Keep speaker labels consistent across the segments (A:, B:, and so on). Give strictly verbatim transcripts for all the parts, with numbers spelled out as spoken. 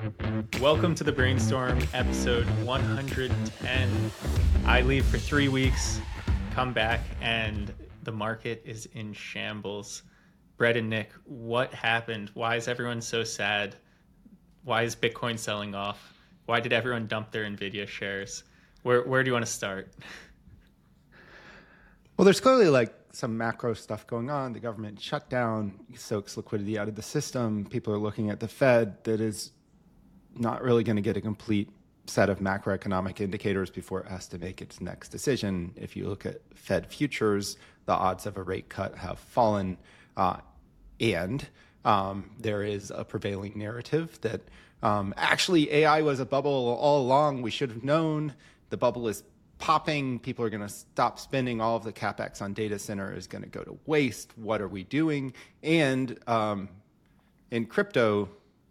A: Welcome to the Brainstorm, episode one hundred ten. I leave for three weeks, come back, and the market is in shambles. Brett and Nick, what happened? Why is everyone so sad? Why is Bitcoin selling off? Why did everyone dump their NVIDIA shares? Where where do you want to start?
B: Well, there's clearly like some macro stuff going on. The government shutdown soaks liquidity out of the system. People are looking at the Fed that is not really going to get a complete set of macroeconomic indicators before it has to make its next decision. If you look at Fed futures, the odds of a rate cut have fallen. Uh, and um, there is a prevailing narrative that um, actually A I was a bubble all along. We should have known. The bubble is popping. People are going to stop spending. All of the capex on data center is going to go to waste. What are we doing? And um, in crypto,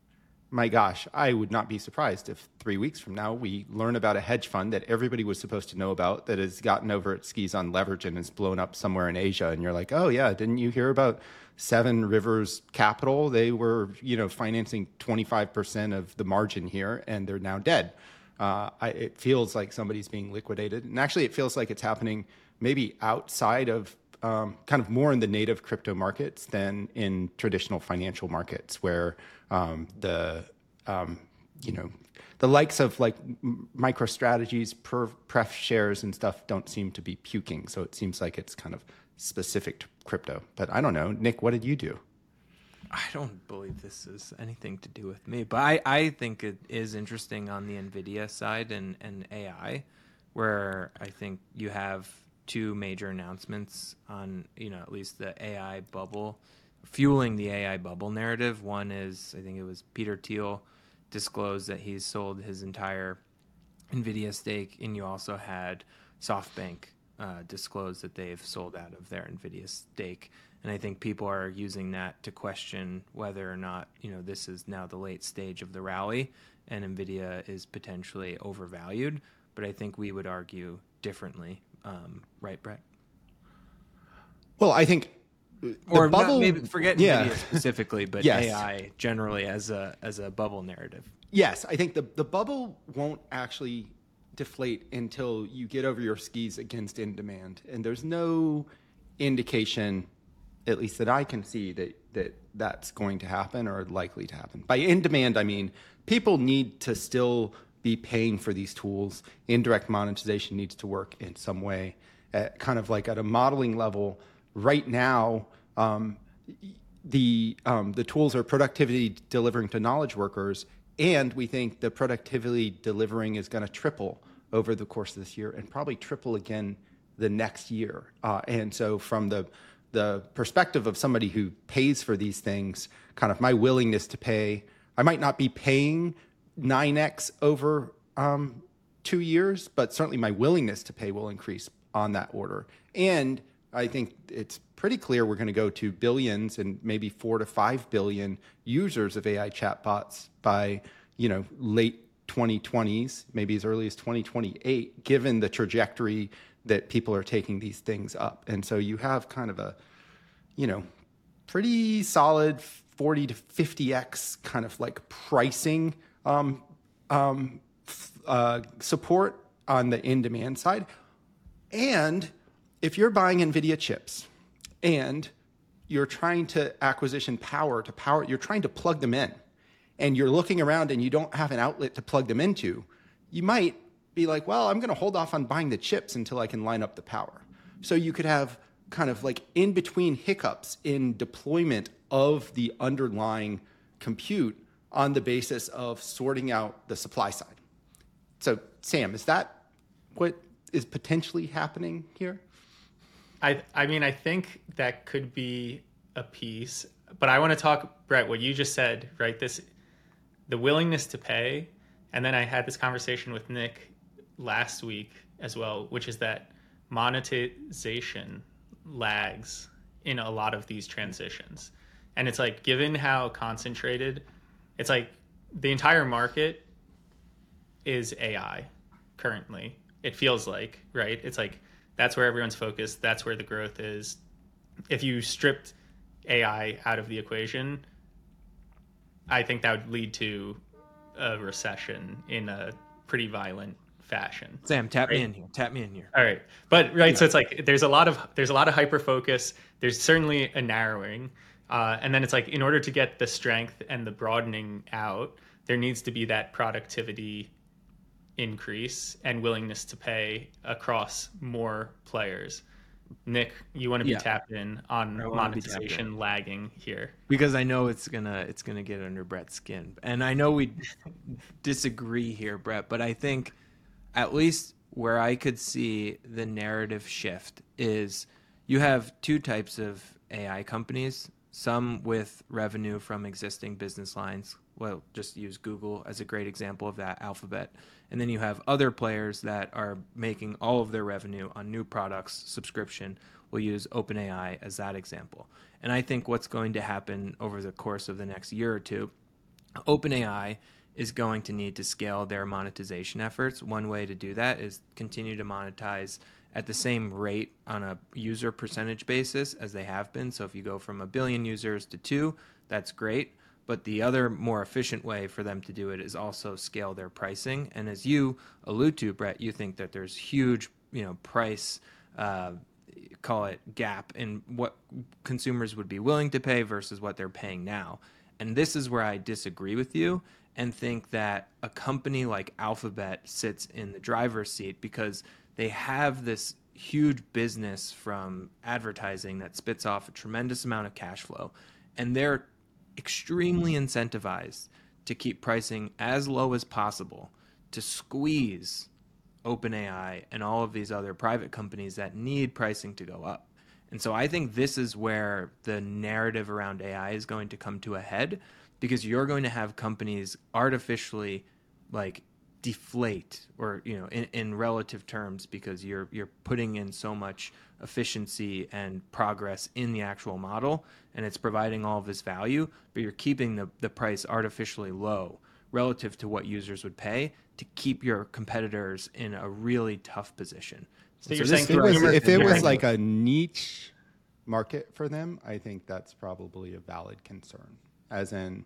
B: my gosh, I would not be surprised if three weeks from now we learn about a hedge fund that everybody was supposed to know about that has gotten over its skis on leverage and is blown up somewhere in Asia. And you're like, oh yeah, didn't you hear about Seven Rivers Capital? They were, you know, financing twenty-five percent of the margin here, and they're now dead. Uh, I, it feels like somebody's being liquidated. And actually, it feels like it's happening maybe outside of um, kind of more in the native crypto markets than in traditional financial markets where um, the, um, you know, the likes of like MicroStrategies, pref shares and stuff don't seem to be puking. So it seems like it's kind of specific to crypto. But I don't know. Nick, what did you do?
C: I don't believe this is anything to do with me, but I, I think it is interesting on the NVIDIA side and, and A I, where I think you have two major announcements on, you know, at least the A I bubble, fueling the A I bubble narrative. One is, I think it was Peter Thiel disclosed that he's sold his entire NVIDIA stake, and you also had SoftBank uh, disclose that they've sold out of their NVIDIA stake. And I think people are using that to question whether or not, you know, this is now the late stage of the rally and NVIDIA is potentially overvalued. But I think we would argue differently. Um, right, Brett?
B: Well, I think the
C: or
B: bubble,
C: not, maybe forget
B: yeah.
C: NVIDIA specifically, but yes. A I generally as a as a bubble narrative.
B: Yes, I think the, the bubble won't actually deflate until you get over your skis against in demand. And there's no indication, at least that I can see, that, that that's going to happen or likely to happen. By in demand, I mean people need to still be paying for these tools. Indirect monetization needs to work in some way, at kind of like at a modeling level. Right now, um, the um, the tools are productivity delivering to knowledge workers, and we think the productivity delivering is going to triple over the course of this year and probably triple again the next year. Uh, and so from the the perspective of somebody who pays for these things, kind of my willingness to pay, I might not be paying nine X over um, two years, but certainly my willingness to pay will increase on that order. And I think it's pretty clear we're going to go to billions and maybe four to five billion users of A I chatbots by, you know, late twenty twenties, maybe as early as twenty twenty-eight, given the trajectory that people are taking these things up. And so you have kind of a, you know, pretty solid forty to fifty X kind of like pricing um, um, uh, support on the in-demand side. And if you're buying NVIDIA chips and you're trying to acquisition power to power, you're trying to plug them in and you're looking around and you don't have an outlet to plug them into, you might be like, well, I'm going to hold off on buying the chips until I can line up the power. So you could have kind of like in between hiccups in deployment of the underlying compute on the basis of sorting out the supply side. So Sam, is that what is potentially happening here?
A: I I mean, I think that could be a piece, but I want to talk, Brett, what you just said, right? This, the willingness to pay. And then I had this conversation with Nick last week as well, which is that monetization lags in a lot of these transitions. And it's like, given how concentrated, it's like the entire market is A I currently. It feels like, right? It's like, that's where everyone's focused. That's where the growth is. If you stripped A I out of the equation, I think that would lead to a recession in a pretty violent fashion.
C: Sam, tap
A: right?
C: me in here. Tap me in here.
A: All right, but right, so it's like there's a lot of there's a lot of hyper focus. There's certainly a narrowing, uh, and then it's like in order to get the strength and the broadening out, there needs to be that productivity increase and willingness to pay across more players. Nick, you want to be
C: Yeah.
A: tapped in on
C: I wanna be tapped
A: monetization
C: in.
A: lagging here.
C: Because I know it's gonna it's gonna get under Brett's skin, and I know we disagree here, Brett. But I think at least where I could see the narrative shift is you have two types of A I companies. Some with revenue from existing business lines. Well, just use Google as a great example of that, Alphabet. And then you have other players that are making all of their revenue on new products, subscription. We'll use OpenAI as that example. And I think what's going to happen over the course of the next year or two, OpenAI is going to need to scale their monetization efforts. One way to do that is continue to monetize at the same rate on a user percentage basis as they have been. So if you go from a billion users to two, that's great. But the other more efficient way for them to do it is also scale their pricing. And as you allude to, Brett, you think that there's huge, you know, price, uh, call it gap in what consumers would be willing to pay versus what they're paying now. And this is where I disagree with you and think that a company like Alphabet sits in the driver's seat because they have this huge business from advertising that spits off a tremendous amount of cash flow. And they're extremely incentivized to keep pricing as low as possible to squeeze OpenAI and all of these other private companies that need pricing to go up. And so I think this is where the narrative around A I is going to come to a head, because you're going to have companies artificially like deflate, or you know, in, in relative terms, because you're you're putting in so much efficiency and progress in the actual model, and it's providing all of this value, but you're keeping the, the price artificially low relative to what users would pay to keep your competitors in a really tough position.
A: So you're
C: this
A: saying
B: If it was,
C: threat-
B: if it was
A: Yeah.
B: like a niche market for them, I think that's probably a valid concern. As in,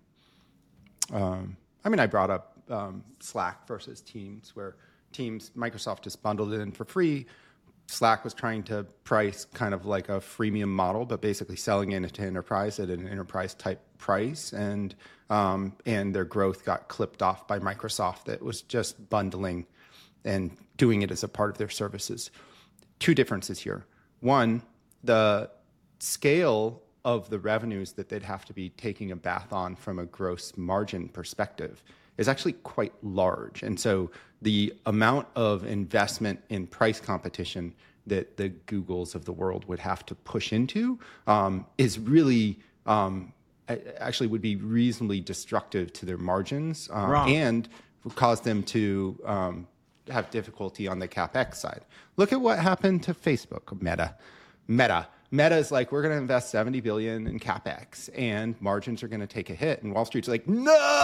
B: um, I mean, I brought up um, Slack versus Teams, where Teams, Microsoft just bundled it in for free. Slack was trying to price kind of like a freemium model, but basically selling it into enterprise at an enterprise type price, and um, and their growth got clipped off by Microsoft that was just bundling and doing it as a part of their services. Two differences here. One, the scale of the revenues that they'd have to be taking a bath on from a gross margin perspective is actually quite large. And so the amount of investment in price competition that the Googles of the world would have to push into um, is really um, actually would be reasonably destructive to their margins um,
C: Wrong.
B: and would cause them to um, have difficulty on the CapEx side. Look at what happened to Facebook, Meta. Meta. Meta is like, we're going to invest seventy billion dollars in CapEx and margins are going to take a hit. And Wall Street's like,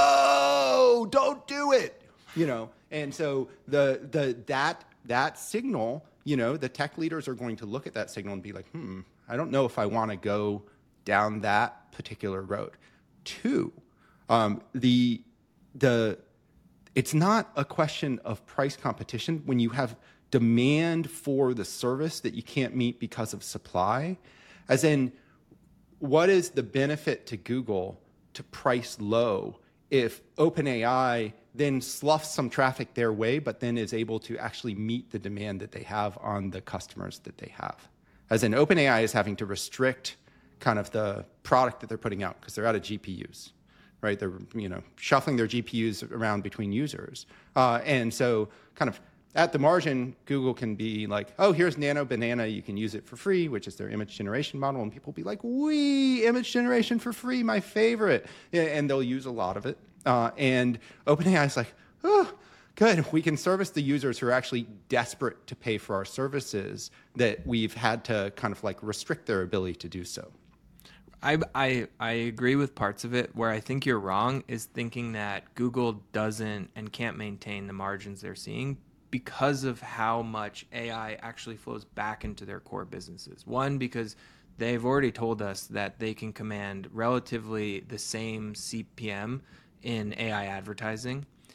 B: no, don't do it. You know, and so the the that that signal, you know, the tech leaders are going to look at that signal and be like, hmm, I don't know if I want to go down that particular road. Two, um, the the it's not a question of price competition when you have demand for the service that you can't meet because of supply. As in, what is the benefit to Google to price low if OpenAI then sloughs some traffic their way, but then is able to actually meet the demand that they have on the customers that they have? As in, OpenAI is having to restrict kind of the product that they're putting out because they're out of G P Us, right? They're, you know, shuffling their G P Us around between users. Uh, and so kind of at the margin, Google can be like, oh, here's Nano Banana. You can use it for free, which is their image generation model. And people will be like, wee, image generation for free, my favorite. And they'll use a lot of it. Uh, and OpenAI is like, oh, good. We can service the users who are actually desperate to pay for our services that we've had to kind of like restrict their ability to do so.
C: I, I I agree with parts of it. Where I think you're wrong is thinking that Google doesn't and can't maintain the margins they're seeing because of how much A I actually flows back into their core businesses. One, because they've already told us that they can command relatively the same C P M in A I advertising.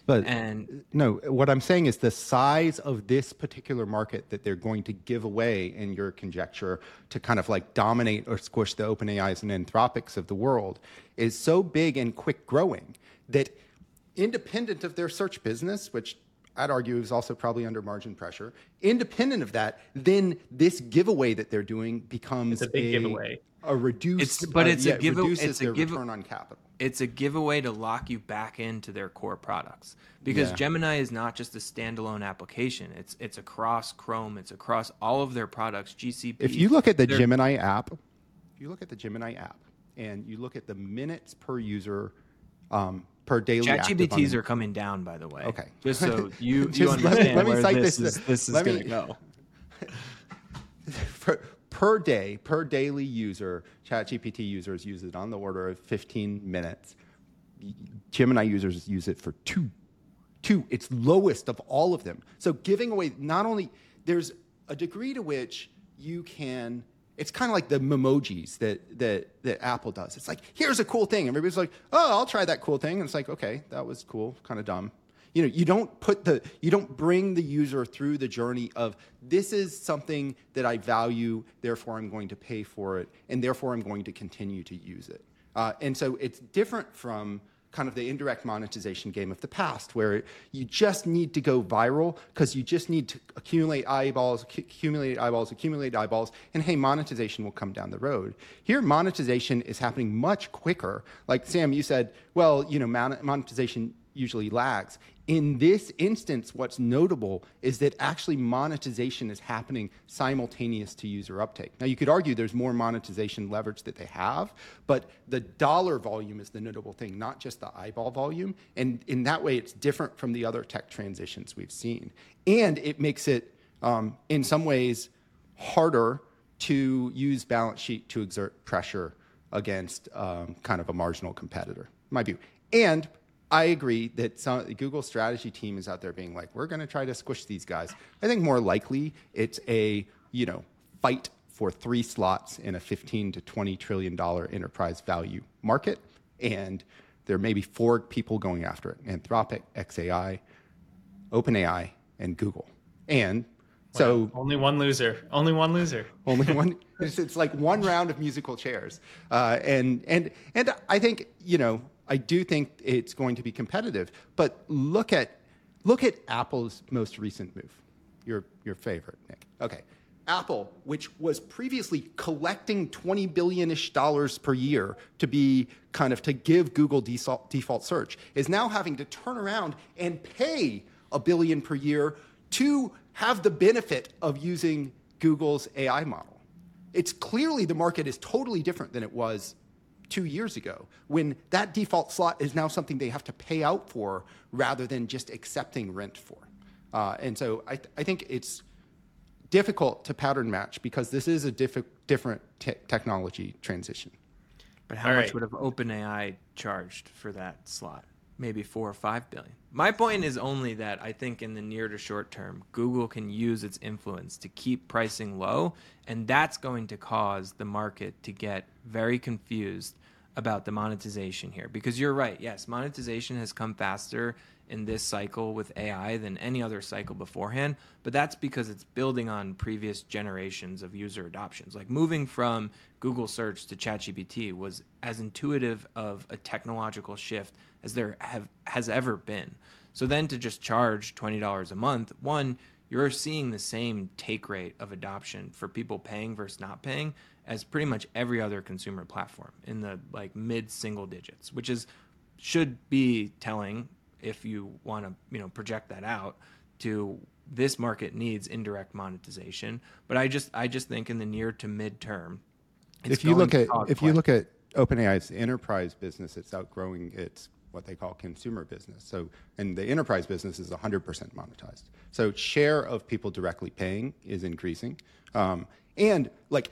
B: But
C: And
B: no, what I'm saying is the size of this particular market that they're going to give away in your conjecture to kind of like dominate or squish the OpenAIs and Anthropics of the world is so big and quick growing that independent of their search business, which I'd argue is also probably under margin pressure, independent of that, then this giveaway that they're doing becomes
A: It's a big giveaway.
B: A reduced,
C: It's- but
B: uh,
C: it's a
B: yeah,
C: give-
B: reduces
C: it's a
B: their
C: give-
B: return on capital.
C: it's a giveaway to lock you back into their core products, because
B: Yeah.
C: Gemini is not just a standalone application. It's it's across Chrome. It's across all of their products. G C P.
B: If you look at the
C: they're-
B: Gemini app, if you look at the Gemini app and you look at the minutes per user um, per daily active on
C: ChatGPTs
B: the-
C: are coming down, by the way.
B: Okay.
C: Just so you,
B: Just
C: you
B: let me-
C: understand
B: let me
C: where
B: cite
C: this,
B: this-
C: is, this is
B: let
C: going
B: me-
C: to go.
B: per, per day, per daily user, ChatGPT users use it on the order of fifteen minutes. Gemini users use it for two. Two, it's lowest of all of them. So giving away, not only, there's a degree to which you can, it's kind of like the memojis that, that, that Apple does. It's like, here's a cool thing. Everybody's like, oh, I'll try that cool thing. And it's like, okay, that was cool, kind of dumb. You know, you don't put the, you don't bring the user through the journey of, this is something that I value, therefore I'm going to pay for it, and therefore I'm going to continue to use it. Uh, and so it's different from kind of the indirect monetization game of the past, where you just need to go viral because you just need to accumulate eyeballs, accumulate eyeballs, accumulate eyeballs, and hey, monetization will come down the road. Here, monetization is happening much quicker. Like Sam, you said, well, you know, mon- monetization usually lags. In this instance, what's notable is that actually monetization is happening simultaneous to user uptake. Now, you could argue there's more monetization leverage that they have, but the dollar volume is the notable thing, not just the eyeball volume. And in that way, it's different from the other tech transitions we've seen. And it makes it, um, in some ways, harder to use balance sheet to exert pressure against um, kind of a marginal competitor, in my view. And I agree that some, Google's strategy team is out there being like, we're going to try to squish these guys. I think more likely it's a, you know, fight for three slots in a fifteen to twenty trillion dollar enterprise value market, and there may be four people going after it: Anthropic, X A I, OpenAI, and Google. And so
A: Wow. Only one loser. Only one loser.
B: only one. It's, it's like one round of musical chairs, uh, and and and I think, you know, I do think it's going to be competitive. But look at look at Apple's most recent move. Your your favorite, Nick. Okay, Apple, which was previously collecting twenty billion-ish dollars per year to be kind of to give Google default, default search, is now having to turn around and pay a billion per year to have the benefit of using Google's A I model. It's clearly the market is totally different than it was two years ago, when that default slot is now something they have to pay out for rather than just accepting rent for. Uh, and so I, th- I think it's difficult to pattern match because this is a diff- different te- technology transition.
C: But how
A: All
C: much
A: right.
C: would have OpenAI charged for that slot? Maybe four or five billion. My point is only that I think in the near to short term, Google can use its influence to keep pricing low, and that's going to cause the market to get very confused about the monetization here. Because you're right, yes, monetization has come faster in this cycle with A I than any other cycle beforehand, but that's because it's building on previous generations of user adoptions. Like moving from Google search to ChatGPT was as intuitive of a technological shift as there have has ever been. So then to just charge twenty dollars a month, one, you're seeing the same take rate of adoption for people paying versus not paying as pretty much every other consumer platform in the like mid single digits, which is should be telling if you want to, you know, project that out to this market needs indirect monetization. But I just I just think in the near to mid term,
B: If you look at if you look at OpenAI's enterprise business, it's outgrowing its what they call consumer business. So, and the enterprise business is one hundred percent monetized. So, share of people directly paying is increasing. Um, and like,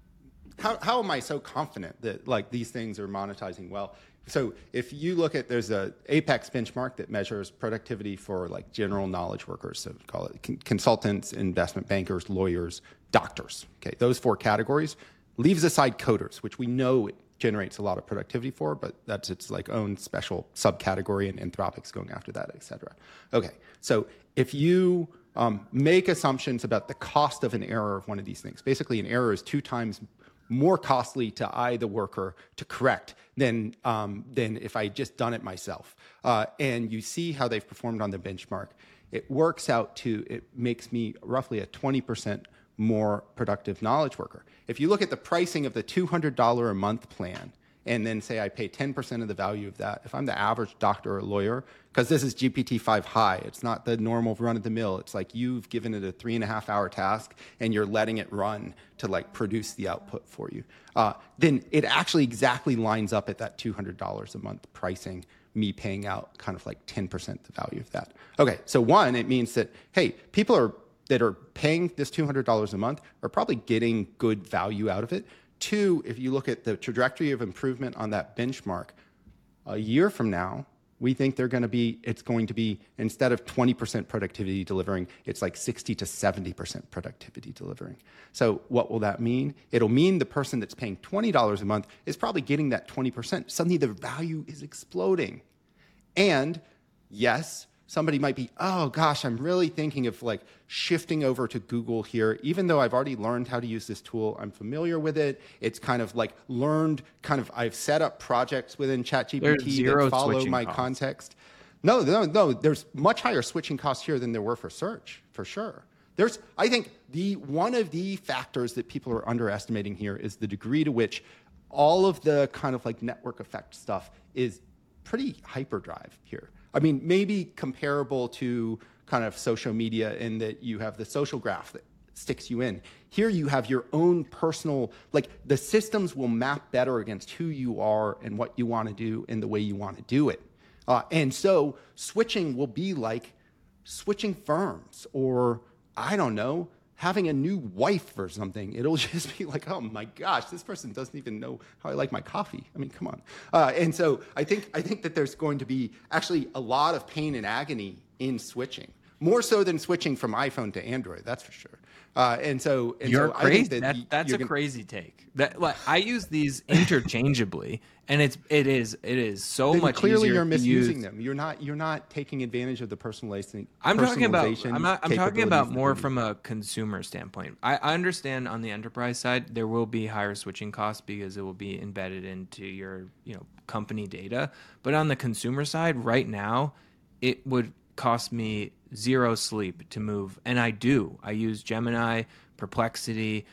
B: how how am I so confident that like these things are monetizing well? So, if you look at there's a Apex benchmark that measures productivity for like general knowledge workers, so call it con- consultants, investment bankers, lawyers, doctors. Okay, those four categories. Leaves aside coders, which we know generates a lot of productivity for, but that's its like own special subcategory, and Anthropic's going after that, et cetera. Okay, so if you um, make assumptions about the cost of an error of one of these things, basically an error is two times more costly to I, the worker, to correct than um, than if I just done it myself. Uh, and you see how they've performed on the benchmark. It works out to, it makes me roughly a twenty percent more productive knowledge worker. If you look at the pricing of the two hundred dollars a month plan, and then say I pay ten percent of the value of that, if I'm the average doctor or lawyer, because this is G P T five high, it's not the normal run-of-the-mill. It's like you've given it a three and a half hour task and you're letting it run to like produce the output for you. Uh, then it actually exactly lines up at that two hundred dollars a month pricing, me paying out kind of like ten percent the value of that. Okay, so one, it means that, hey, people are that are paying this two hundred dollars a month are probably getting good value out of it. Two, if you look at the trajectory of improvement on that benchmark, a year from now, we think they're going to be, it's going to be, instead of twenty percent productivity delivering, it's like sixty to seventy percent productivity delivering. So what will that mean? It'll mean the person that's paying twenty dollars a month is probably getting that twenty percent. Suddenly the value is exploding. And yes, somebody might be, oh gosh, I'm really thinking of like shifting over to Google here, even though I've already learned how to use this tool. I'm familiar with it. It's kind of like learned, kind of, I've set up projects within ChatGPT that follow my costs. Context. No, no, no, there's much higher switching costs here than there were for search, for sure. There's, I think the one of the factors that people are underestimating here is the degree to which all of the kind of like network effect stuff is pretty hyperdrive here. I mean, maybe comparable to kind of social media in that you have the social graph that sticks you in. Here you have your own personal, like the systems will map better against who you are and what you want to do and the way you want to do it. Uh, and so switching will be like switching firms or, I don't know, having a new wife or something. It'll just be like, oh my gosh, this person doesn't even know how I like my coffee. I mean, come on. Uh, and so I think I think that there's going to be actually a lot of pain and agony in switching, more so than switching from iPhone to Android. That's for sure. Uh, and so and
C: you're
B: so
C: crazy.
B: I think that,
C: that
B: y-
C: that's a
B: gonna...
C: crazy take. That like I use these interchangeably, and it's it is it is so
B: then
C: much
B: clearly
C: easier
B: you're misusing
C: use.
B: them. You're not you're not taking advantage of the personalization.
C: I'm talking about.
B: personalization
C: I'm not. I'm talking about
B: capabilities
C: more
B: that we
C: from a consumer standpoint. I, I understand on the enterprise side there will be higher switching costs because it will be embedded into your you know company data. But on the consumer side, right now, it would cost me zero sleep to move, and I do. I use Gemini, Perplexity,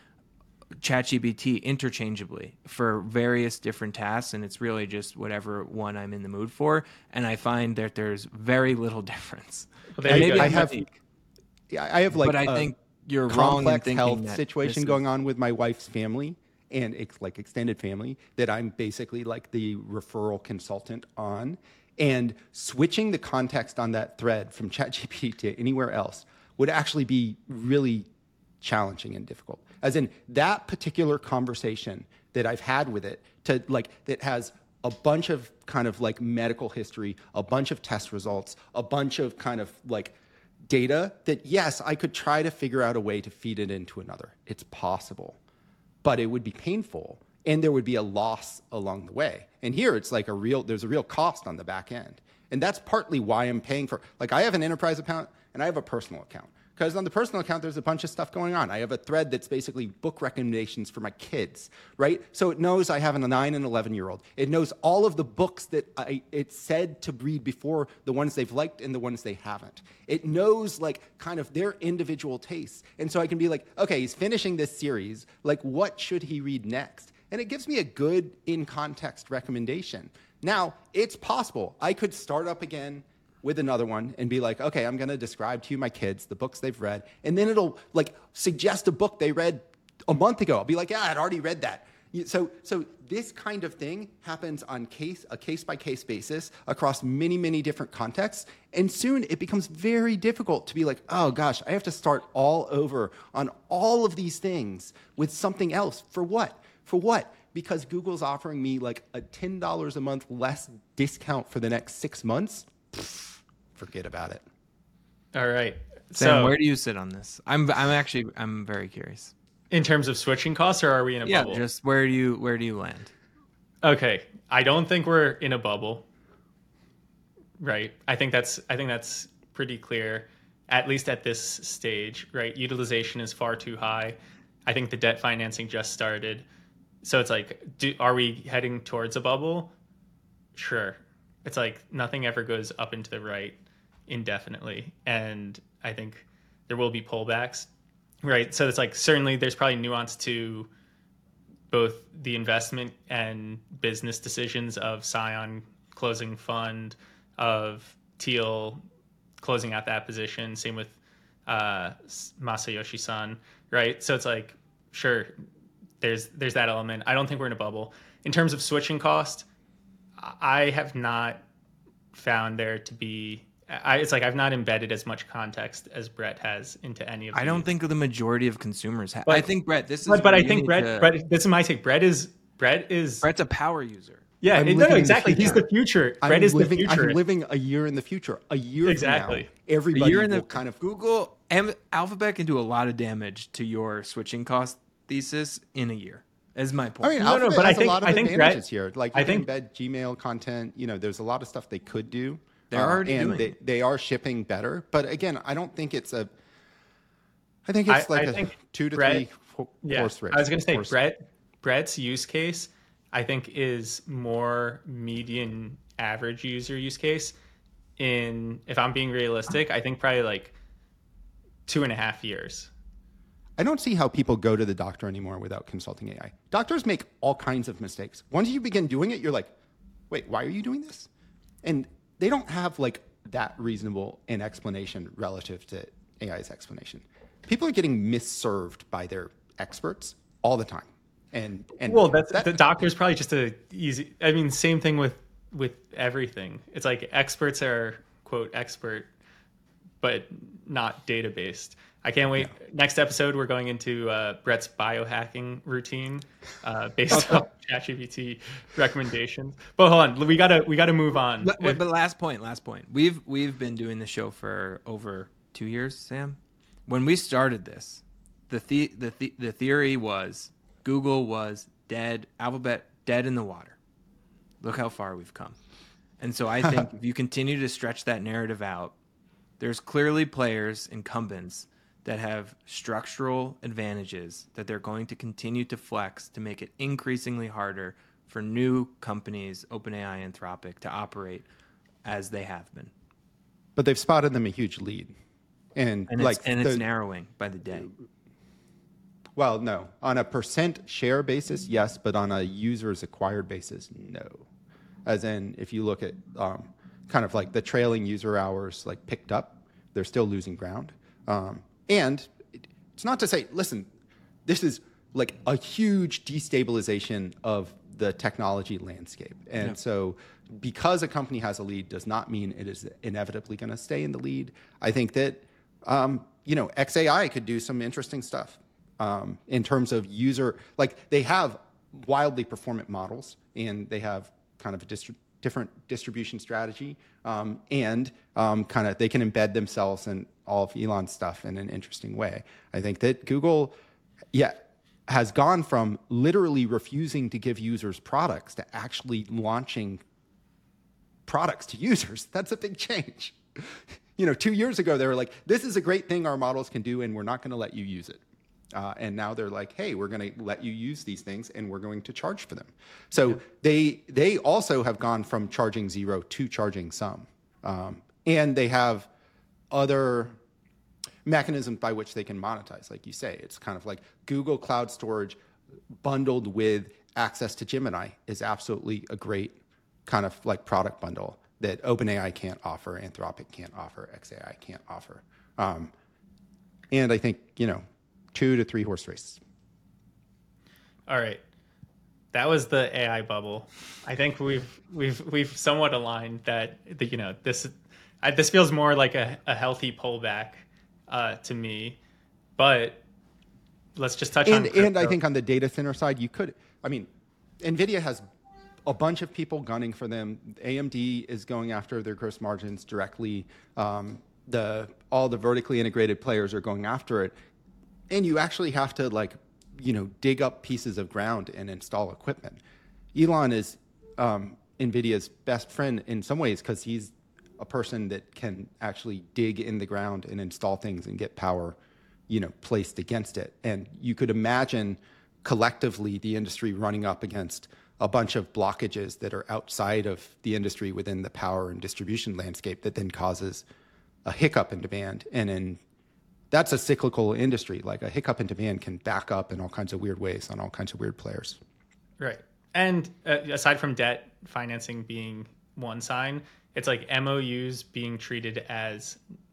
C: ChatGPT interchangeably for various different tasks, and it's really just whatever one I'm in the mood for. And I find that there's very little difference.
A: Well, there you
C: Maybe
A: go.
B: I
C: I'm
B: have,
C: unique,
B: yeah, I have like
C: but I
B: a
C: think you're wrong in
B: complex
C: thinking
B: health
C: that
B: situation
C: this
B: going
C: is-
B: on with my wife's family and ex- like extended family that I'm basically like the referral consultant on. And switching the context on that thread from ChatGPT to anywhere else would actually be really challenging and difficult. As in that particular conversation that I've had with it to like that has a bunch of kind of like medical history, a bunch of test results, a bunch of kind of like data that yes, I could try to figure out a way to feed it into another. It's possible, but it would be painful. And there would be a loss along the way. And here it's like a real, there's a real cost on the back end. And that's partly why I'm paying for, like I have an enterprise account and I have a personal account. Because on the personal account, there's a bunch of stuff going on. I have a thread that's basically book recommendations for my kids, right? So it knows I have a nine and eleven year old. It knows all of the books that I, it's said to read before, the ones they've liked and the ones they haven't. It knows like kind of their individual tastes. And so I can be like, okay, he's finishing this series. Like what should he read next? And it gives me a good in-context recommendation. Now, it's possible. I could start up again with another one and be like, okay, I'm going to describe to you my kids, the books they've read. And then it'll like suggest a book they read a month ago. I'll be like, yeah, I'd already read that. So, so this kind of thing happens on case, a case-by-case basis across many, many different contexts. And soon it becomes very difficult to be like, oh gosh, I have to start all over on all of these things with something else. For what? For what? Because Google's offering me like a ten dollars a month less discount for the next six months. Pfft, forget about it.
A: All right.
C: Sam,
A: so
C: where do you sit on this? I'm I'm actually I'm very curious.
A: in terms of switching costs, or are we in a
C: Yeah,
A: bubble?
C: just where do you where do you land?
A: Okay, I don't think we're in a bubble. Right. I think that's I think that's pretty clear, at least at this stage, right? Utilization is far too high. I think the debt financing just started. So it's like, do, are we heading towards a bubble? Sure. It's like nothing ever goes up and to the right indefinitely. And I think there will be pullbacks, right? So it's like certainly there's probably nuance to both the investment and business decisions of Scion closing fund, of Teal closing out that position. Same with uh, Masayoshi-san, right? So it's like, sure, there's there's that element. I don't think we're in a bubble. In terms of switching cost, I have not found there to be. I, it's like I've not embedded as much context as Brett has into any of.
C: I
A: these.
C: don't think the majority of consumers have.
A: But,
C: I think Brett. This is.
A: But, but I
C: you
A: think
C: need
A: Brett.
C: to-
A: Brett. This is my take. Brett is. Brett is.
C: Brett's a power user.
A: Yeah.
B: I'm
A: No, no,
B: living the
A: exactly. He's
B: future.
A: the future.
B: I'm
A: Brett is
B: living,
A: the future.
B: I'm living a year in the future. A year
A: Exactly.
B: from now, everybody
C: You're in
B: will
C: the
B: kind of
C: Google Am- Alphabet can do a lot of damage to your switching cost thesis in a year. Is my point.
B: I mean,
A: No, no,
B: Alphabet
A: but I
B: has
A: think-
B: a lot of
A: I think
B: advantages
A: Brett-
B: here. Like
A: I
B: you can
A: think-
B: embed Gmail content. You know, there's a lot of stuff they could do.
C: They're
B: uh,
C: already
B: and
C: doing
B: they,
C: it.
B: they are shipping better. But again, I don't think it's a. I think it's
A: I-
B: like
A: I
B: a
A: think
B: two to
A: Brett-
B: three ho-
A: Yeah,
B: horse race.
A: I was going to say
B: horse-
A: Brett. Brett's use case, I think, is more median average user use case. In if I'm being realistic, I think probably like two and a half years.
B: I don't see how people go to the doctor anymore without consulting A I. Doctors make all kinds of mistakes. Once you begin doing it, you're like, wait, why are you doing this? And they don't have like that reasonable an explanation relative to A I's explanation. People are getting misserved by their experts all the time. And, and
A: Well, that's
B: that,
A: the doctor's probably just a easy. I mean, same thing with with everything. It's like experts are quote expert, but not data based. I can't wait. Next episode, we're going into uh, Brett's biohacking routine uh, based on ChatGPT recommendations. But hold on, we gotta we gotta move on.
C: But, but last point, last point. We've we've been doing the show for over two years, Sam. When we started this, the the the, the, the theory was Google was dead, Alphabet dead in the water. Look how far we've come. And so I think if you continue to stretch that narrative out, there's clearly players, incumbents, that have structural advantages that they're going to continue to flex to make it increasingly harder for new companies, OpenAI, Anthropic, to operate as they have been.
B: but they've spotted them a huge lead. And,
C: And
B: like
C: it's, and it's
B: the-
C: narrowing by the day.
B: Well, no. On a percent share basis, yes, but on a users acquired basis, no. As in, if you look at um, kind of like the trailing user hours, like picked up, they're still losing ground. Um, and it's not to say, listen, this is like a huge destabilization of the technology landscape. And
C: Yeah.
B: so because a company has a lead does not mean it is inevitably going to stay in the lead. I think that, um, you know, X A I could do some interesting stuff. Um, in terms of user, like they have wildly performant models and they have kind of a distri- different distribution strategy, um, and um, kind of they can embed themselves in all of Elon's stuff in an interesting way. I think that Google, yeah, has gone from literally refusing to give users products to actually launching products to users. That's a big change. You know, two years ago, they were like, this is a great thing our models can do, and we're not going to let you use it. Uh, and now they're like, hey, we're going to let you use these things and we're going to charge for them. So yeah. they they also have gone from charging zero to charging some. Um, and they have other mechanisms by which they can monetize. Like you say, it's kind of like Google Cloud Storage bundled with access to Gemini is absolutely a great kind of like product bundle that OpenAI can't offer, Anthropic can't offer, X A I can't offer. Um, and I think, you know, two to three horse races.
A: All right, that was the A I bubble. I think we've we've we've somewhat aligned that the, you know this I, this feels more like a, a healthy pullback uh, to me, but let's just touch
B: and,
A: on
B: and I think on the data center side, you could. I mean, NVIDIA has a bunch of people gunning for them. A M D is going after their gross margins directly. Um, the all the vertically integrated players are going after it. And you actually have to like, you know, dig up pieces of ground and install equipment. Elon is um, NVIDIA's best friend in some ways because he's a person that can actually dig in the ground and install things and get power, you know, placed against it. And you could imagine collectively the industry running up against a bunch of blockages that are outside of the industry within the power and distribution landscape that then causes a hiccup in demand. And in that's a cyclical industry. Like a hiccup in demand can back up in all kinds of weird ways on all kinds of weird players.
A: Right. And uh, aside from debt financing being one sign, it's like M O Us being treated as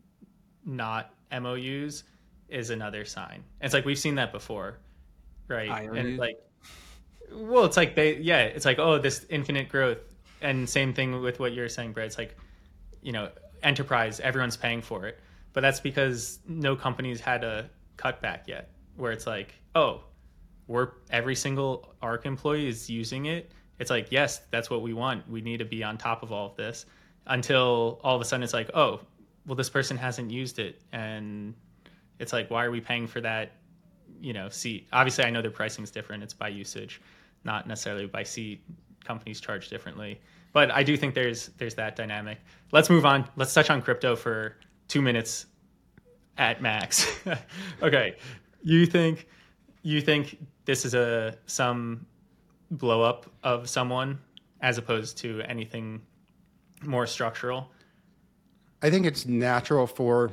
A: not M O Us is another sign. It's like we've seen that before, right?
C: I O Us?
A: And like, well, it's like they, yeah, it's like, oh, this infinite growth. And same thing with what you're saying, Brett. It's like, you know, enterprise, everyone's paying for it. But that's because no company's had a cutback yet, where it's like, oh, we're every single ARC employee is using it. It's like, yes, that's what we want. We need to be on top of all of this, until all of a sudden it's like, oh, well, this person hasn't used it. And it's like, why are we paying for that, you know, seat? Obviously, I know their pricing is different. It's by usage, not necessarily by seat. Companies charge differently. But I do think there's there's that dynamic. Let's move on. Let's touch on crypto for two minutes at max. Okay. You think you think this is a some blow up of someone as opposed to anything more structural?
B: I think it's natural for,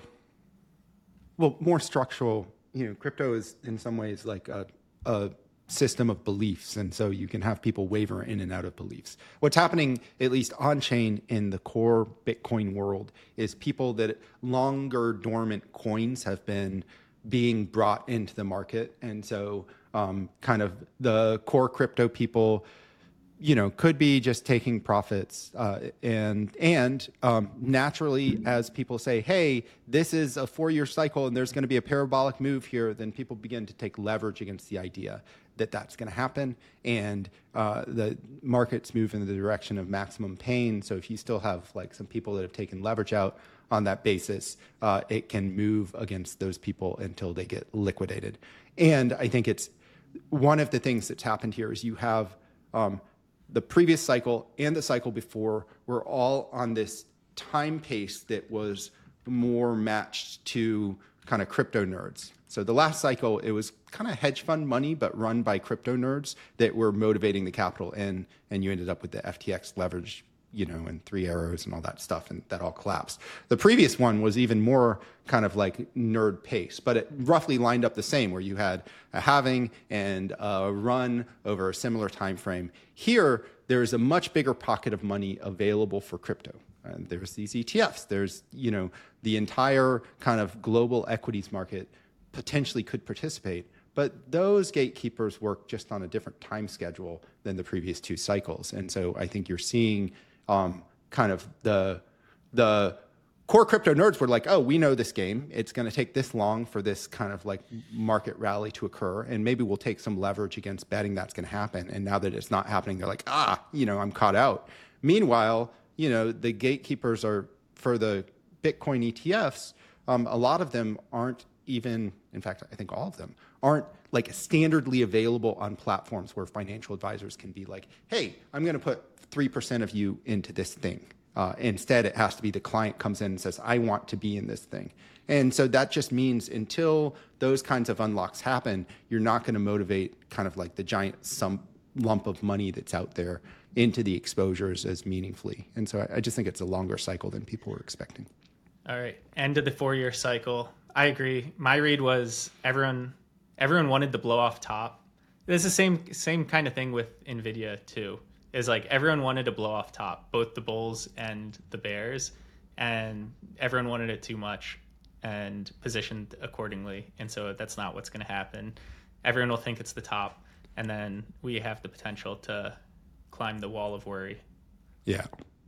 B: well, more structural. You know, crypto is in some ways like a, a system of beliefs. And so you can have people waver in and out of beliefs. What's happening, at least on chain in the core Bitcoin world, is people that longer dormant coins have been being brought into the market. And so um, kind of the core crypto people, you know, could be just taking profits. Uh, and and um, naturally, as people say, hey, this is a four-year cycle and there's going to be a parabolic move here, then people begin to take leverage against the idea that that's going to happen. And uh, the markets move in the direction of maximum pain. So if you still have like some people that have taken leverage out on that basis, uh, it can move against those people until they get liquidated. And I think it's one of the things that's happened here is you have um, the previous cycle and the cycle before were all on this time pace that was more matched to kind of crypto nerds. So the last cycle, it was kind of hedge fund money, but run by crypto nerds that were motivating the capital in, and you ended up with the F T X leverage, you know, and three arrows and all that stuff, and that all collapsed. The previous one was even more kind of like nerd pace, but it roughly lined up the same, where you had a halving and a run over a similar time frame. Here, there's a much bigger pocket of money available for crypto. And there's these E T Fs. There's, you know, the entire kind of global equities market potentially could participate. But those gatekeepers work just on a different time schedule than the previous two cycles. And so I think you're seeing um, kind of the the core crypto nerds were like, oh, we know this game. It's going to take this long for this kind of like market rally to occur. And maybe we'll take some leverage against betting that's going to happen. And now that it's not happening, they're like, ah, you know, I'm caught out. Meanwhile, you know, the gatekeepers are for the Bitcoin E T Fs. Um, a lot of them aren't even, in fact, I think all of them aren't like standardly available on platforms where financial advisors can be like, hey, I'm going to put three percent of you into this thing. Uh, instead, it has to be the client comes in and says, I want to be in this thing. And so that just means until those kinds of unlocks happen, you're not going to motivate kind of like the giant sum lump of money that's out there into the exposures as meaningfully. And so I, I just think it's a longer cycle than people were expecting.
A: All right. End of the four-year cycle. I agree. My read was everyone everyone wanted the blow off top. It's the same same kind of thing with NVIDIA too. Is like everyone wanted to blow off top, both the bulls and the bears, and everyone wanted it too much and positioned accordingly. And so that's not what's going to happen. Everyone will think it's the top, and then we have the potential to climb the wall of worry.
B: Yeah.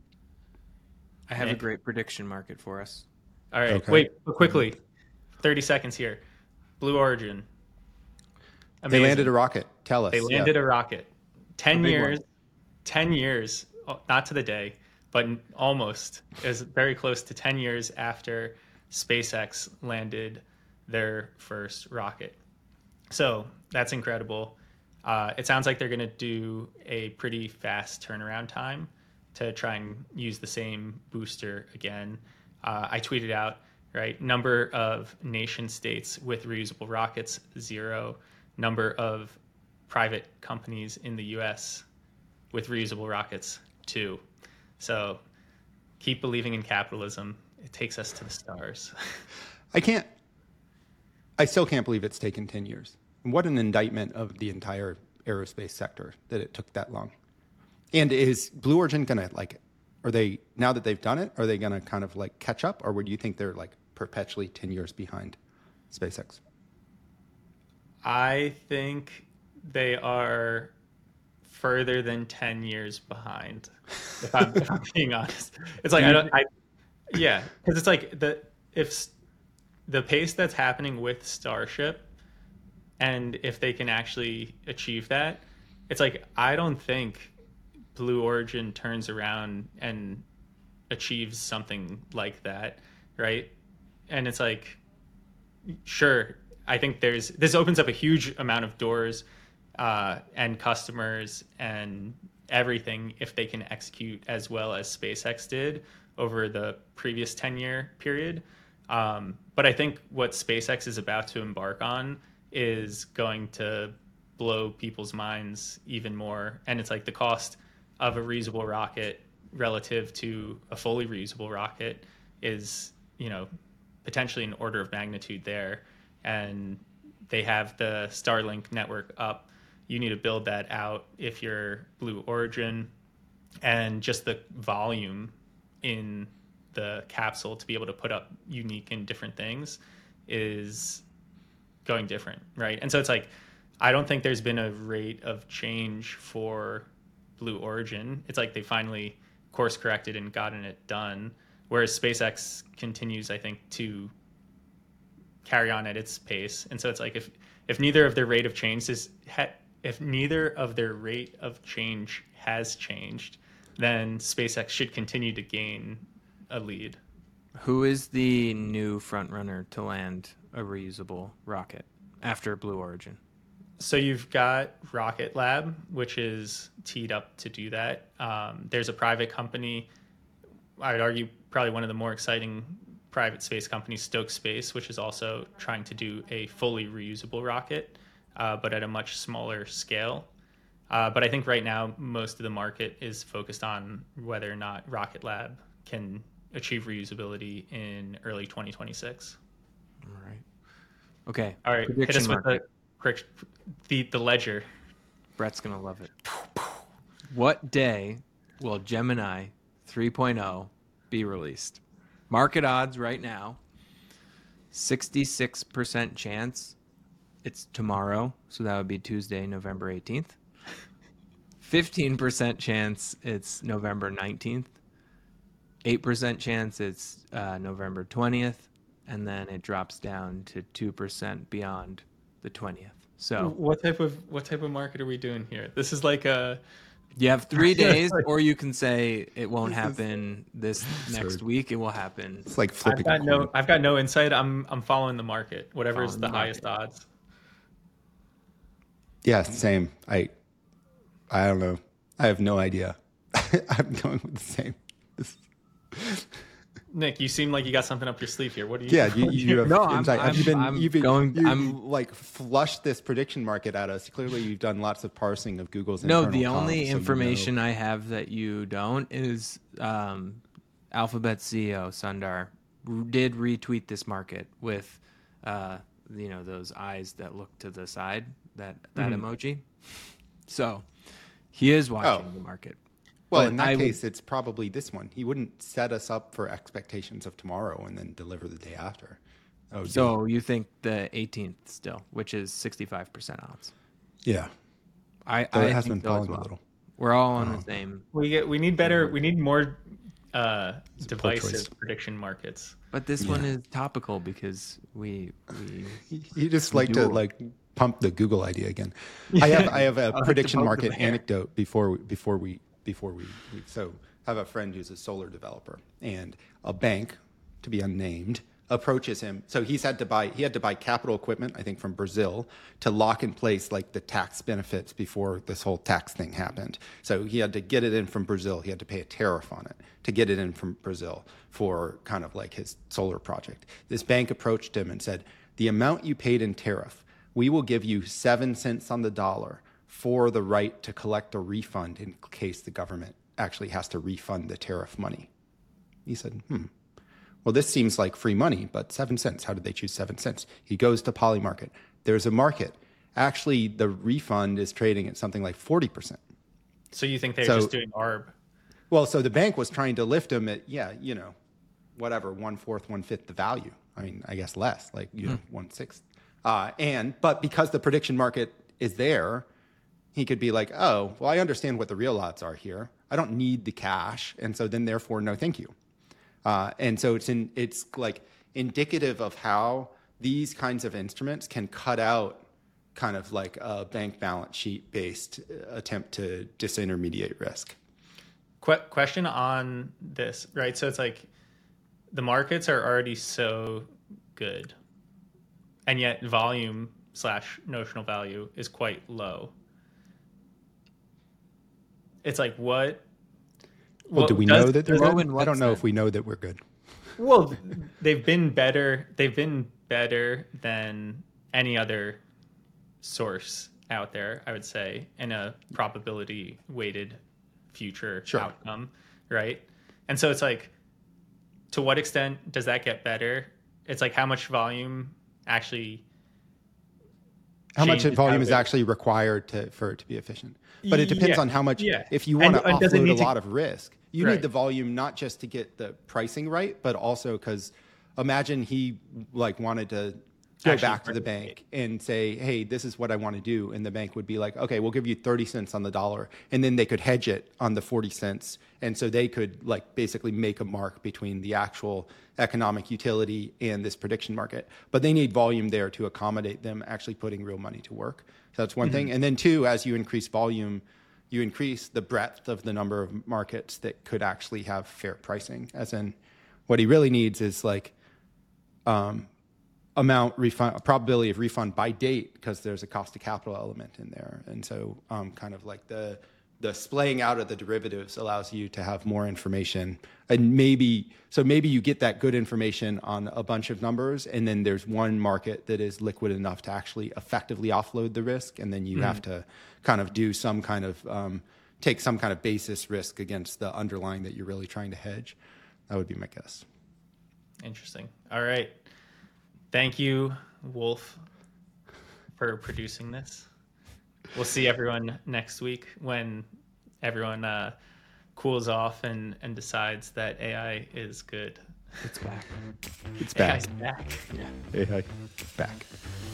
C: I have
A: Nick?
C: a great prediction market for us.
A: All right.
B: Okay.
A: Wait, but quickly, thirty seconds here. Blue Origin.
B: They
A: Amazing.
B: landed a rocket. Tell us.
A: They landed
B: yeah.
A: a rocket. ten
C: A big
A: years.
C: one.
A: ten years, not to the day, but almost, is very close to ten years after SpaceX landed their first rocket. So that's incredible. Uh, it sounds like they're going to do a pretty fast turnaround time to try and use the same booster again. Uh, I tweeted out, right, number of nation states with reusable rockets, zero. Number of private companies in the U S with reusable rockets, two. So keep believing in capitalism. It takes us to the stars.
B: I can't, I still can't believe it's taken ten years. What an indictment of the entire aerospace sector that it took that long. And is Blue Origin going to, like, are they, now that they've done it, are they going to kind of like catch up, or would you think they're like perpetually ten years behind SpaceX?
A: I think they are further than ten years behind, if I'm, if I'm being honest. It's like, I don't, I, yeah, because it's like the, if s- the pace that's happening with Starship, and if they can actually achieve that, it's like, I don't think Blue Origin turns around and achieves something like that, right? And it's like, sure, I think there's, this opens up a huge amount of doors uh, and customers and everything if they can execute as well as SpaceX did over the previous ten year period. Um, but I think what SpaceX is about to embark on is going to blow people's minds even more. And it's like the cost of a reusable rocket relative to a fully reusable rocket is, you know, potentially an order of magnitude there. And they have the Starlink network up. You need to build that out if you're Blue Origin, and just the volume in the capsule to be able to put up unique and different things is going different, right? And so it's like, I don't think there's been a rate of change for Blue Origin. It's like they finally course corrected and gotten it done, whereas SpaceX continues, I think, to carry on at its pace. And so it's like, if if neither of their rate of change is ha- if neither of their rate of change has changed, then SpaceX should continue to gain a lead.
C: Who is the new front runner to land a reusable rocket after Blue Origin?
A: So you've got Rocket Lab, which is teed up to do that. Um, there's a private company, I would argue probably one of the more exciting private space companies, Stoke Space, which is also trying to do a fully reusable rocket, uh, but at a much smaller scale. Uh, but I think right now most of the market is focused on whether or not Rocket Lab can achieve reusability in early twenty twenty-six.
C: All right. Okay.
A: All right, hit us with the, quick, the the ledger.
C: Brett's gonna love it. What day will Gemini three point oh be released? Market odds right now, sixty-six percent chance it's tomorrow, so that would be Tuesday, November eighteenth. fifteen percent chance it's November nineteenth. eight percent chance it's uh, November twentieth, and then it drops down to two percent beyond the twentieth. So
A: what type of what type of market are we doing here? This is like a
C: you have three days, or you can say it won't
B: This is
C: happen this
B: absurd.
C: next week. It will happen.
B: It's like
A: I've
B: flipping a
A: got
B: coin.
A: no I've got no insight. I'm I'm following the market. Whatever's
C: Following
A: the
C: the
A: highest
C: market.
A: odds.
B: Yeah, same. I, I don't know. I have no idea. I'm going with the same. This,
A: Nick, you seem like you got something up your sleeve here. What do you?
B: yeah, you, you have
C: No, I'm-
B: insight. have you
C: I'm-
B: been?
C: I'm
B: you've been
C: going-
B: You,
C: I'm-
B: like flushed this prediction market at us. Clearly, you've done lots of parsing of Google's.
C: No,
B: internal
C: the only
B: comms, so you know.
C: information I have that you don't is um, Alphabet C E O Sundar r- did retweet this market with, uh, you know, those eyes that look to the side, that that
B: Mm-hmm.
C: emoji. So he is watching
B: Oh.
C: the market.
B: Well,
C: But
B: in that
C: I would-
B: case, it's probably this one. He wouldn't set us up for expectations of tomorrow and then deliver the day after. That would be-
C: So you think the eighteenth still, which is sixty-five percent odds.
B: yeah,
C: I,
B: though
C: I
B: it has
C: think
B: been
C: so as
B: falling
C: well.
B: a little.
C: We're all on
B: Oh.
C: the same.
A: We get we need better. We need more uh,
B: a poor
A: divisive
B: choice.
A: prediction markets.
C: But this one is topical because we we
B: You just like to
C: do-
B: like pump the Google idea again. I have I have a
A: to
B: prediction
A: poke the
B: market
A: bear.
B: anecdote before we, before we before we, we so I have a friend who's a solar developer, and a bank, to be unnamed, approaches him. So he's had to buy he had to buy capital equipment, I think, from Brazil to lock in place like the tax benefits before this whole tax thing happened. So he had to get it in from Brazil. He had to pay a tariff on it to get it in from Brazil for kind of like his solar project. This bank approached him and said, the amount you paid in tariff, we will give you seven cents on the dollar for the right to collect a refund in case the government actually has to refund the tariff money. He said, hmm, well, this seems like free money, but seven cents. How did they choose seven cents? He goes to Polymarket. There's a market. Actually, the refund is trading at something like forty percent.
A: So you think they're
B: So-
A: just doing arb?
B: Well, so the bank was trying to lift him at, yeah, you know, whatever, one-fourth, one-fifth the value. I mean, I guess less, like, you know, one-sixth. Uh, and, but because the prediction market is there, he could be like, oh, well, I understand what the real odds are here. I don't need the cash. And so then therefore, no, thank you. Uh, and so it's in, it's like indicative of how these kinds of instruments can cut out kind of like a bank balance sheet based attempt to disintermediate risk.
A: Que- question on this, right? So it's like the markets are already so good, and yet volume slash notional value is quite low. It's like what?
B: Well, do we
A: does-
B: know that they're
C: low
B: good?
C: in
B: I
C: what
B: don't know
C: sense?
B: if we know that we're good.
A: Well, they've been better. They've been better than any other source out there, I would say, in a probability weighted future
B: Sure.
A: outcome, right? And so it's like, to what extent does that get better? It's like how much volume actually.
B: How much
A: changes
B: volume
A: how
B: is
A: it-
B: actually required to for it to be efficient? But it depends
A: Yeah,
B: on how much.
A: yeah.
B: If you
A: And-
B: want to
A: and does it
B: offload a
A: need to-
B: lot of risk, you
A: Right.
B: need the volume not just to get the pricing right, but also because imagine he like wanted to go
A: Actually
B: back to the
A: participate.
B: bank and say, hey, this is what I want to do. And the bank would be like, okay, we'll give you thirty cents on the dollar. And then they could hedge it on the forty cents. And so they could like basically make a mark between the actual economic utility and this prediction market. But they need volume there to accommodate them actually putting real money to work. So that's one thing. And then two, as you increase volume, you increase the breadth of the number of markets that could actually have fair pricing. As in, what he really needs is like um, amount refund, probability of refund by date, because there's a cost of capital element in there. And so um, kind of like the the splaying out of the derivatives allows you to have more information. And maybe, so maybe you get that good information on a bunch of numbers, and then there's one market that is liquid enough to actually effectively offload the risk. And then you mm. have to kind of do some kind of, um, take some kind of basis risk against the underlying that you're really trying to hedge. That would be my guess.
A: Interesting. All right. Thank you, Wolf, for producing this. We'll see everyone next week when everyone uh, cools off and, and decides that A I is good.
C: It's back.
B: It's
A: A
B: back.
A: I's back.
B: A I back.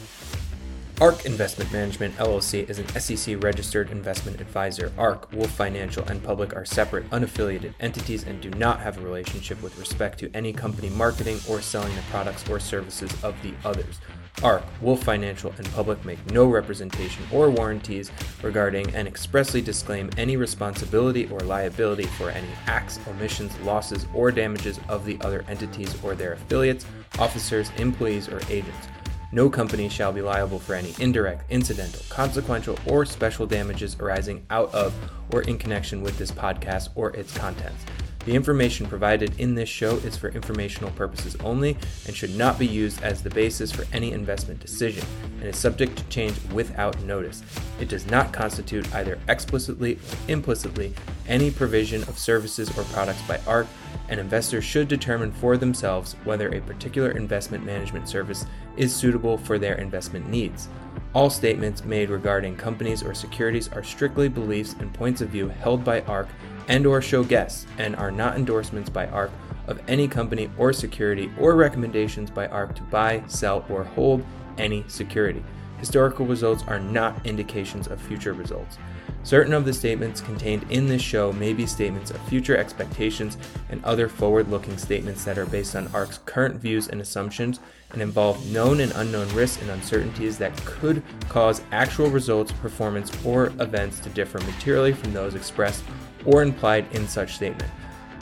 C: ARK Investment Management, L L C is an S E C-registered investment advisor. ARK, Wolf Financial, and Public are separate, unaffiliated entities and do not have a relationship with respect to any company marketing or selling the products or services of the others. ARK, Wolf Financial, and Public make no representation or warranties regarding and expressly disclaim any responsibility or liability for any acts, omissions, losses, or damages of the other entities or their affiliates, officers, employees, or agents. No company shall be liable for any indirect, incidental, consequential, or special damages arising out of or in connection with this podcast or its contents. The information provided in this show is for informational purposes only and should not be used as the basis for any investment decision and is subject to change without notice. It does not constitute either explicitly or implicitly any provision of services or products by ARK, and investors should determine for themselves whether a particular investment management service is suitable for their investment needs. All statements made regarding companies or securities are strictly beliefs and points of view held by ARK and or show guests and are not endorsements by ARK of any company or security or recommendations by ARK to buy, sell, or hold any security. Historical results are not indications of future results. Certain of the statements contained in this show may be statements of future expectations and other forward-looking statements that are based on ARK's current views and assumptions and involve known and unknown risks and uncertainties that could cause actual results, performance, or events to differ materially from those expressed or implied in such statement.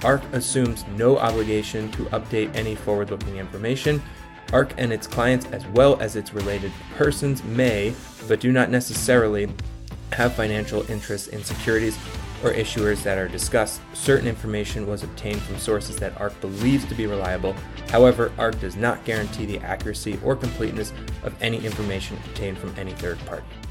C: Arc assumes no obligation to update any forward-looking information. Arc and its clients, as well as its related persons, may, but do not necessarily, have financial interests in securities or issuers that are discussed. Certain information was obtained from sources that Arc believes to be reliable. However, Arc does not guarantee the accuracy or completeness of any information obtained from any third party.